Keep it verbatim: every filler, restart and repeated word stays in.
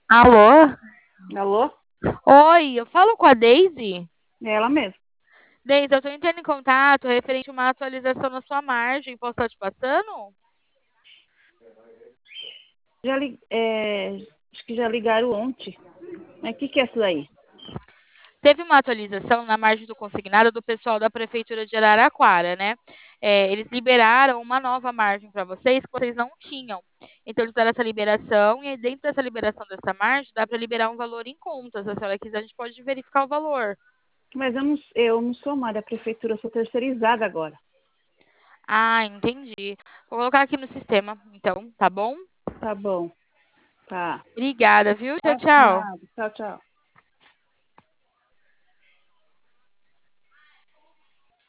Alô? Alô? Oi, eu falo com a Daisy? É ela mesma. Daisy, eu tô entrando em contato referente a uma atualização na sua margem. Posso estar te passando? Já li, é, acho que já ligaram ontem. Mas o que, que é isso daí? Teve uma atualização na margem do consignado do pessoal da Prefeitura de Araraquara, né? É, eles liberaram uma nova margem para vocês que vocês não tinham. Então, eles deram essa liberação e aí dentro dessa liberação dessa margem dá para liberar um valor em contas. Se a senhora quiser, a gente pode verificar o valor. Mas eu não, eu não sou mais da prefeitura, eu sou terceirizada agora. Ah, entendi. Vou colocar aqui no sistema, então, tá bom? Tá bom, tá. Obrigada, viu? Tchau, Ah, tchau. nada. Tchau, tchau.